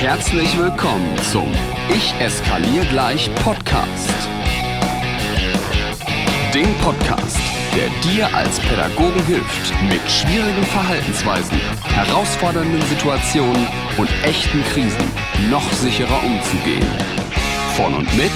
Herzlich willkommen zum Ich eskaliere gleich Podcast. Dem Podcast, der dir als Pädagogen hilft, mit schwierigen Verhaltensweisen, herausfordernden Situationen und echten Krisen noch sicherer umzugehen. Von und mit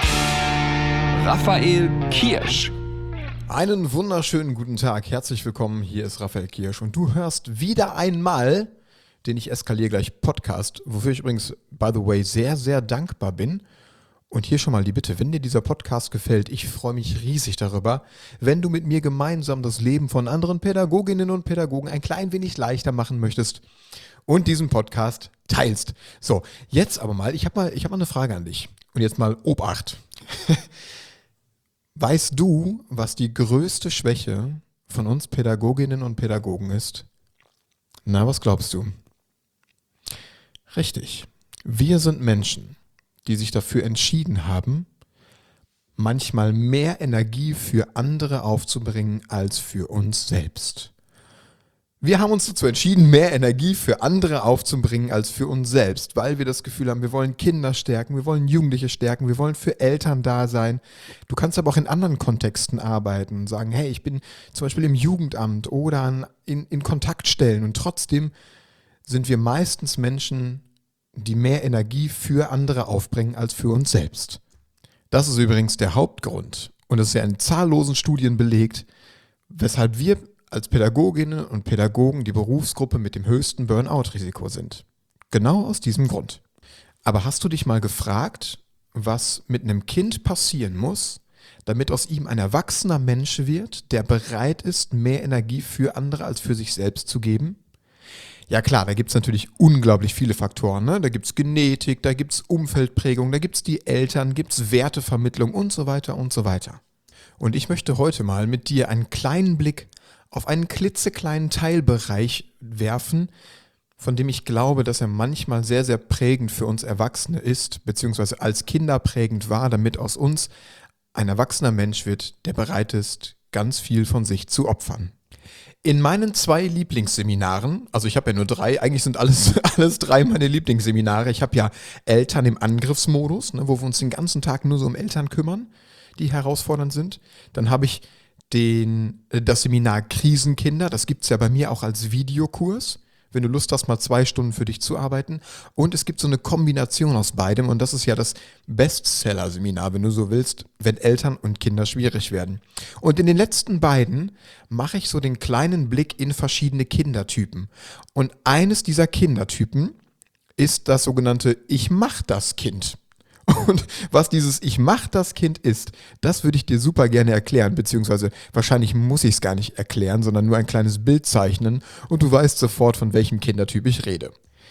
Raphael Kirsch. Einen wunderschönen guten Tag, herzlich willkommen, hier ist Raphael Kirsch und du hörst wieder einmal den Ich eskaliere gleich Podcast, wofür ich übrigens, by the way, sehr, sehr dankbar bin. Und hier schon mal die Bitte, wenn dir dieser Podcast gefällt, ich freue mich riesig darüber, wenn du mit mir gemeinsam das Leben von anderen Pädagoginnen und Pädagogen ein klein wenig leichter machen möchtest und diesen Podcast teilst. So, jetzt aber mal, ich hab mal eine Frage an dich und jetzt mal Obacht. Weißt du, was die größte Schwäche von uns Pädagoginnen und Pädagogen ist? Na, was glaubst du? Richtig. Wir sind Menschen, die sich dafür entschieden haben, manchmal mehr Energie für andere aufzubringen als für uns selbst. Wir haben uns dazu entschieden, mehr Energie für andere aufzubringen als für uns selbst, weil wir das Gefühl haben, wir wollen Kinder stärken, wir wollen Jugendliche stärken, wir wollen für Eltern da sein. Du kannst aber auch in anderen Kontexten arbeiten und sagen, hey, ich bin zum Beispiel im Jugendamt oder in Kontaktstellen und trotzdem sind wir meistens Menschen, die mehr Energie für andere aufbringen als für uns selbst. Das ist übrigens der Hauptgrund und das ist ja in zahllosen Studien belegt, weshalb wir als Pädagoginnen und Pädagogen die Berufsgruppe mit dem höchsten Burnout-Risiko sind. Genau aus diesem Grund. Aber hast du dich mal gefragt, was mit einem Kind passieren muss, damit aus ihm ein erwachsener Mensch wird, der bereit ist, mehr Energie für andere als für sich selbst zu geben? Ja klar, da gibt es natürlich unglaublich viele Faktoren. Ne? Da gibt es Genetik, da gibt es Umfeldprägung, da gibt es die Eltern, gibt es Wertevermittlung und so weiter und so weiter. Und ich möchte heute mal mit dir einen kleinen Blick auf einen klitzekleinen Teilbereich werfen, von dem ich glaube, dass er manchmal sehr, sehr prägend für uns Erwachsene ist, beziehungsweise als Kinder prägend war, damit aus uns ein erwachsener Mensch wird, der bereit ist, ganz viel von sich zu opfern. In meinen 2 Lieblingsseminaren, also ich habe ja nur 3, eigentlich sind alles 3 meine Lieblingsseminare. Ich habe ja Eltern im Angriffsmodus, ne, wo wir uns den ganzen Tag nur so um Eltern kümmern, die herausfordernd sind. Dann habe ich das Seminar Krisenkinder, das gibt es ja bei mir auch als Videokurs, wenn du Lust hast, mal 2 Stunden für dich zu arbeiten. Und es gibt so eine Kombination aus beidem und das ist ja das Bestseller-Seminar, wenn du so willst, wenn Eltern und Kinder schwierig werden. Und in den letzten beiden mache ich so den kleinen Blick in verschiedene Kindertypen. Und eines dieser Kindertypen ist das sogenannte Ich-mach-das-Kind. Und was dieses Ich-mach-das-Kind ist, das würde ich dir super gerne erklären, beziehungsweise wahrscheinlich muss ich es gar nicht erklären, sondern nur ein kleines Bild zeichnen und du weißt sofort, von welchem Kindertyp ich rede.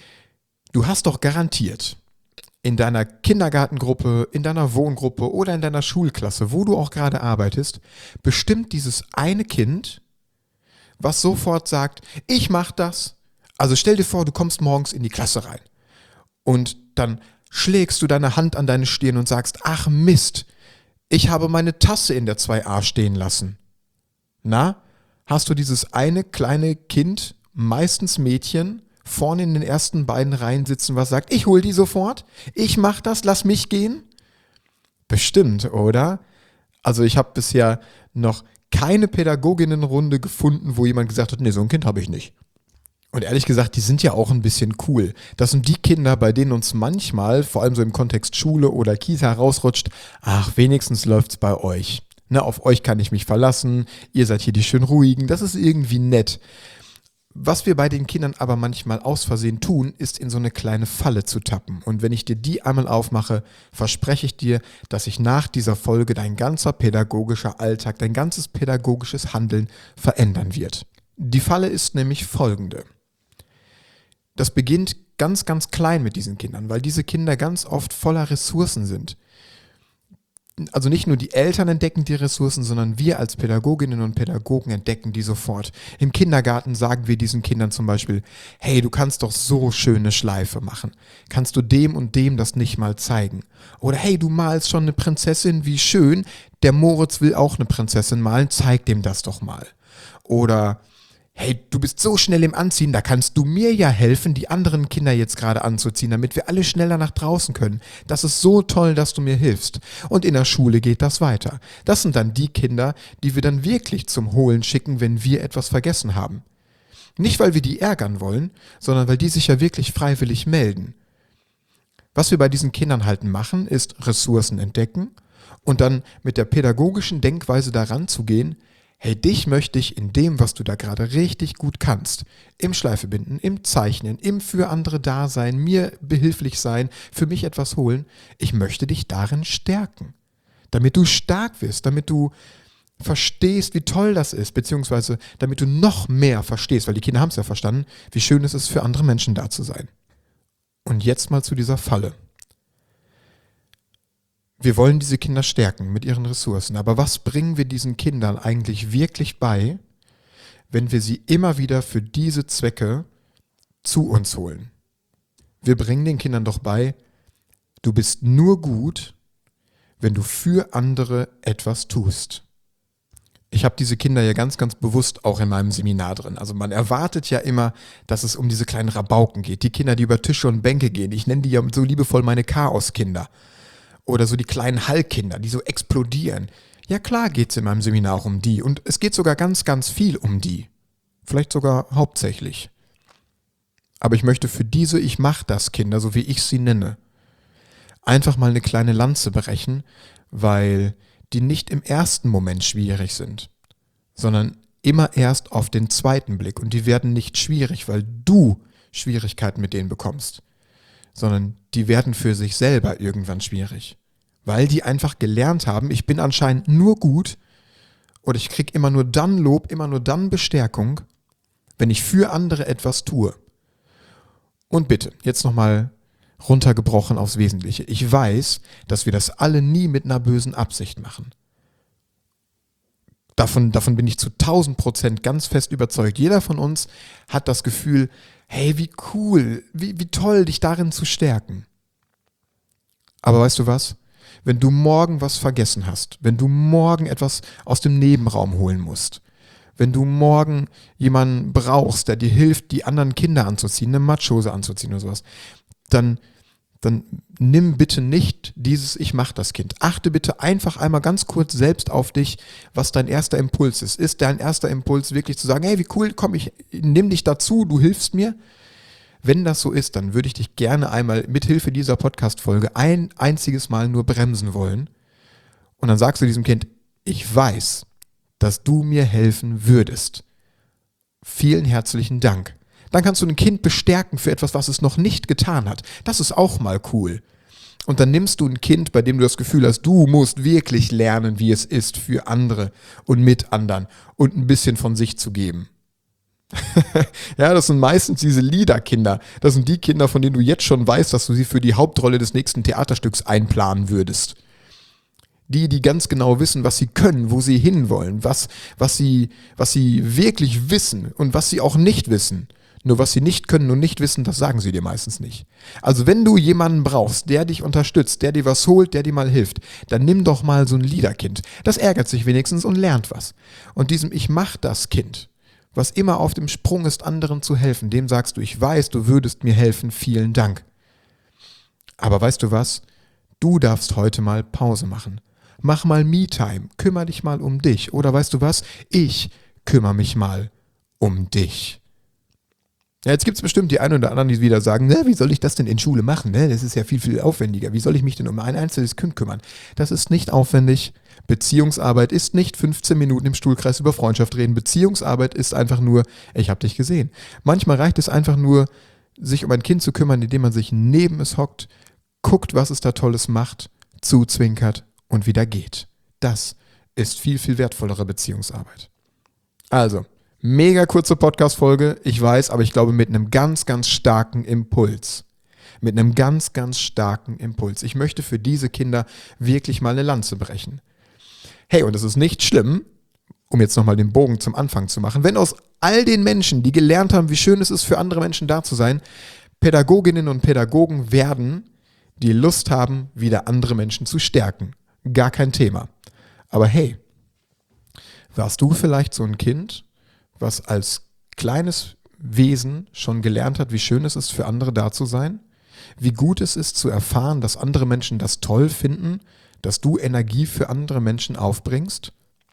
Du hast doch garantiert in deiner Kindergartengruppe, in deiner Wohngruppe oder in deiner Schulklasse, wo du auch gerade arbeitest, bestimmt dieses eine Kind, was sofort sagt, ich mach das. Also stell dir vor, du kommst morgens in die Klasse rein und dann schlägst du deine Hand an deine Stirn und sagst, ach Mist, ich habe meine Tasse in der 2a stehen lassen. Na, hast du dieses eine kleine Kind, meistens Mädchen, vorne in den ersten beiden Reihen sitzen, was sagt, ich hol die sofort, ich mach das, lass mich gehen? Bestimmt, oder? Also ich habe bisher noch keine Pädagoginnenrunde gefunden, wo jemand gesagt hat, nee, so ein Kind habe ich nicht. Und ehrlich gesagt, die sind ja auch ein bisschen cool. Das sind die Kinder, bei denen uns manchmal, vor allem so im Kontext Schule oder Kita rausrutscht, ach, wenigstens läuft's bei euch. Ne, auf euch kann ich mich verlassen, ihr seid hier die schön ruhigen, das ist irgendwie nett. Was wir bei den Kindern aber manchmal aus Versehen tun, ist in so eine kleine Falle zu tappen. Und wenn ich dir die einmal aufmache, verspreche ich dir, dass sich nach dieser Folge dein ganzer pädagogischer Alltag, dein ganzes pädagogisches Handeln verändern wird. Die Falle ist nämlich folgende. Das beginnt ganz, ganz klein mit diesen Kindern, weil diese Kinder ganz oft voller Ressourcen sind. Also nicht nur die Eltern entdecken die Ressourcen, sondern wir als Pädagoginnen und Pädagogen entdecken die sofort. Im Kindergarten sagen wir diesen Kindern zum Beispiel, hey, du kannst doch so schöne Schleife machen. Kannst du dem und dem das nicht mal zeigen? Oder hey, du malst schon eine Prinzessin, wie schön. Der Moritz will auch eine Prinzessin malen, zeig dem das doch mal. Oder Hey, du bist so schnell im Anziehen, da kannst du mir ja helfen, die anderen Kinder jetzt gerade anzuziehen, damit wir alle schneller nach draußen können. Das ist so toll, dass du mir hilfst. Und in der Schule geht das weiter. Das sind dann die Kinder, die wir dann wirklich zum Holen schicken, wenn wir etwas vergessen haben. Nicht, weil wir die ärgern wollen, sondern weil die sich ja wirklich freiwillig melden. Was wir bei diesen Kindern halt machen, ist Ressourcen entdecken und dann mit der pädagogischen Denkweise daran zu gehen, hey, dich möchte ich in dem, was du da gerade richtig gut kannst, im Schleifebinden, im Zeichnen, im für andere Dasein, mir behilflich sein, für mich etwas holen, ich möchte dich darin stärken, damit du stark wirst, damit du verstehst, wie toll das ist, beziehungsweise damit du noch mehr verstehst, weil die Kinder haben es ja verstanden, wie schön es ist, für andere Menschen da zu sein. Und jetzt mal zu dieser Falle. Wir wollen diese Kinder stärken mit ihren Ressourcen, aber was bringen wir diesen Kindern eigentlich wirklich bei, wenn wir sie immer wieder für diese Zwecke zu uns holen? Wir bringen den Kindern doch bei, du bist nur gut, wenn du für andere etwas tust. Ich habe diese Kinder ja ganz, ganz bewusst auch in meinem Seminar drin. Also man erwartet ja immer, dass es um diese kleinen Rabauken geht. Die Kinder, die über Tische und Bänke gehen. Ich nenne die ja so liebevoll meine Chaoskinder. Oder so die kleinen Hallkinder, die so explodieren. Ja klar geht es in meinem Seminar auch um die. Und es geht sogar ganz, ganz viel um die. Vielleicht sogar hauptsächlich. Aber ich möchte für diese Ich-mach-das-Kinder, so wie ich sie nenne, einfach mal eine kleine Lanze brechen, weil die nicht im ersten Moment schwierig sind, sondern immer erst auf den zweiten Blick. Und die werden nicht schwierig, weil du Schwierigkeiten mit denen bekommst, sondern die werden für sich selber irgendwann schwierig, weil die einfach gelernt haben, ich bin anscheinend nur gut oder ich kriege immer nur dann Lob, immer nur dann Bestärkung, wenn ich für andere etwas tue. Und bitte, jetzt nochmal runtergebrochen aufs Wesentliche. Ich weiß, dass wir das alle nie mit einer bösen Absicht machen. Davon bin ich zu 1000% ganz fest überzeugt. Jeder von uns hat das Gefühl, hey, wie cool, wie toll, dich darin zu stärken. Aber weißt du was? Wenn du morgen was vergessen hast, wenn du morgen etwas aus dem Nebenraum holen musst, wenn du morgen jemanden brauchst, der dir hilft, die anderen Kinder anzuziehen, eine Matschhose anzuziehen oder sowas, dann nimm bitte nicht dieses Ich mach das Kind. Achte bitte einfach einmal ganz kurz selbst auf dich, was dein erster Impuls ist. Ist dein erster Impuls wirklich zu sagen, hey, wie cool, komm, ich nimm dich dazu, du hilfst mir? Wenn das so ist, dann würde ich dich gerne einmal mithilfe dieser Podcast-Folge ein einziges Mal nur bremsen wollen. Und dann sagst du diesem Kind, ich weiß, dass du mir helfen würdest. Vielen herzlichen Dank. Dann kannst du ein Kind bestärken für etwas, was es noch nicht getan hat. Das ist auch mal cool. Und dann nimmst du ein Kind, bei dem du das Gefühl hast, du musst wirklich lernen, wie es ist, für andere und mit anderen und ein bisschen von sich zu geben. Ja, das sind meistens diese Liederkinder. Das sind die Kinder, von denen du jetzt schon weißt, dass du sie für die Hauptrolle des nächsten Theaterstücks einplanen würdest. Die ganz genau wissen, was sie können, wo sie hinwollen, was sie wirklich wissen und was sie auch nicht wissen. Nur was sie nicht können und nicht wissen, das sagen sie dir meistens nicht. Also wenn du jemanden brauchst, der dich unterstützt, der dir was holt, der dir mal hilft, dann nimm doch mal so ein Liederkind. Das ärgert sich wenigstens und lernt was. Und diesem Ich mach das Kind, was immer auf dem Sprung ist, anderen zu helfen, dem sagst du, ich weiß, du würdest mir helfen, vielen Dank. Aber weißt du was? Du darfst heute mal Pause machen. Mach mal Me-Time, kümmere dich mal um dich. Oder weißt du was? Ich kümmere mich mal um dich. Ja, jetzt gibt es bestimmt die einen oder anderen, die wieder sagen, wie soll ich das denn in Schule machen? Das ist ja viel, viel aufwendiger. Wie soll ich mich denn um ein einzelnes Kind kümmern? Das ist nicht aufwendig. Beziehungsarbeit ist nicht 15 Minuten im Stuhlkreis über Freundschaft reden. Beziehungsarbeit ist einfach nur, ich habe dich gesehen. Manchmal reicht es einfach nur, sich um ein Kind zu kümmern, indem man sich neben es hockt, guckt, was es da Tolles macht, zuzwinkert und wieder geht. Das ist viel, viel wertvollere Beziehungsarbeit. Also, mega kurze Podcast-Folge, ich weiß, aber ich glaube mit einem ganz, ganz starken Impuls. Mit einem ganz, ganz starken Impuls. Ich möchte für diese Kinder wirklich mal eine Lanze brechen. Hey, und es ist nicht schlimm, um jetzt nochmal den Bogen zum Anfang zu machen, wenn aus all den Menschen, die gelernt haben, wie schön es ist, für andere Menschen da zu sein, Pädagoginnen und Pädagogen werden, die Lust haben, wieder andere Menschen zu stärken. Gar kein Thema. Aber hey, warst du vielleicht so ein Kind, was als kleines Wesen schon gelernt hat, wie schön es ist, für andere da zu sein, wie gut es ist zu erfahren, dass andere Menschen das toll finden, dass du Energie für andere Menschen aufbringst?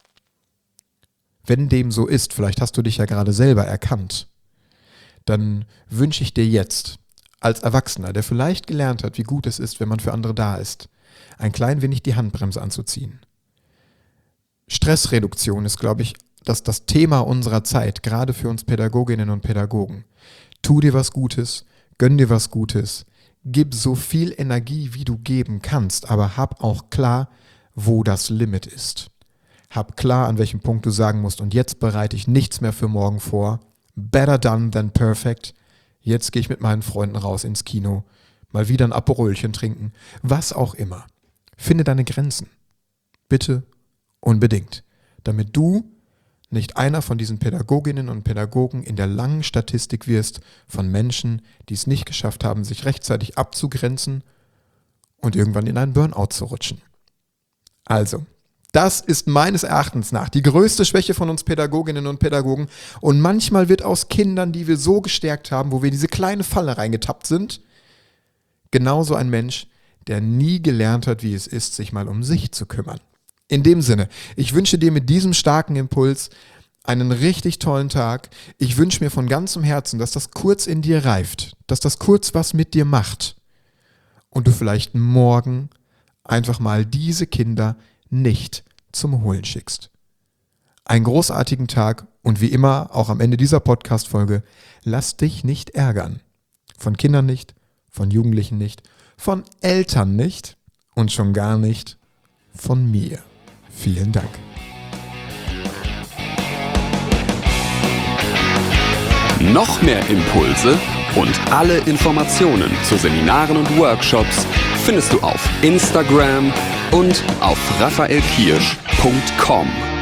Wenn dem so ist, vielleicht hast du dich ja gerade selber erkannt, dann wünsche ich dir jetzt als Erwachsener, der vielleicht gelernt hat, wie gut es ist, wenn man für andere da ist, ein klein wenig die Handbremse anzuziehen. Stressreduktion ist, glaube ich, das Thema unserer Zeit, gerade für uns Pädagoginnen und Pädagogen. Tu dir was Gutes, gönn dir was Gutes, gib so viel Energie, wie du geben kannst, aber hab auch klar, wo das Limit ist. Hab klar, an welchem Punkt du sagen musst, und jetzt bereite ich nichts mehr für morgen vor. Better done than perfect. Jetzt gehe ich mit meinen Freunden raus ins Kino, mal wieder ein Aperolchen trinken, was auch immer. Finde deine Grenzen. Bitte, unbedingt. Damit du nicht einer von diesen Pädagoginnen und Pädagogen in der langen Statistik wirst von Menschen, die es nicht geschafft haben, sich rechtzeitig abzugrenzen und irgendwann in einen Burnout zu rutschen. Also, das ist meines Erachtens nach die größte Schwäche von uns Pädagoginnen und Pädagogen. Und manchmal wird aus Kindern, die wir so gestärkt haben, wo wir in diese kleine Falle reingetappt sind, genauso ein Mensch, der nie gelernt hat, wie es ist, sich mal um sich zu kümmern. In dem Sinne, ich wünsche dir mit diesem starken Impuls einen richtig tollen Tag. Ich wünsche mir von ganzem Herzen, dass das kurz in dir reift, dass das kurz was mit dir macht und du vielleicht morgen einfach mal diese Kinder nicht zum Holen schickst. Einen großartigen Tag und wie immer, auch am Ende dieser Podcast-Folge, lass dich nicht ärgern. Von Kindern nicht, von Jugendlichen nicht, von Eltern nicht und schon gar nicht von mir. Vielen Dank. Noch mehr Impulse und alle Informationen zu Seminaren und Workshops findest du auf Instagram und auf raphaelkirsch.com.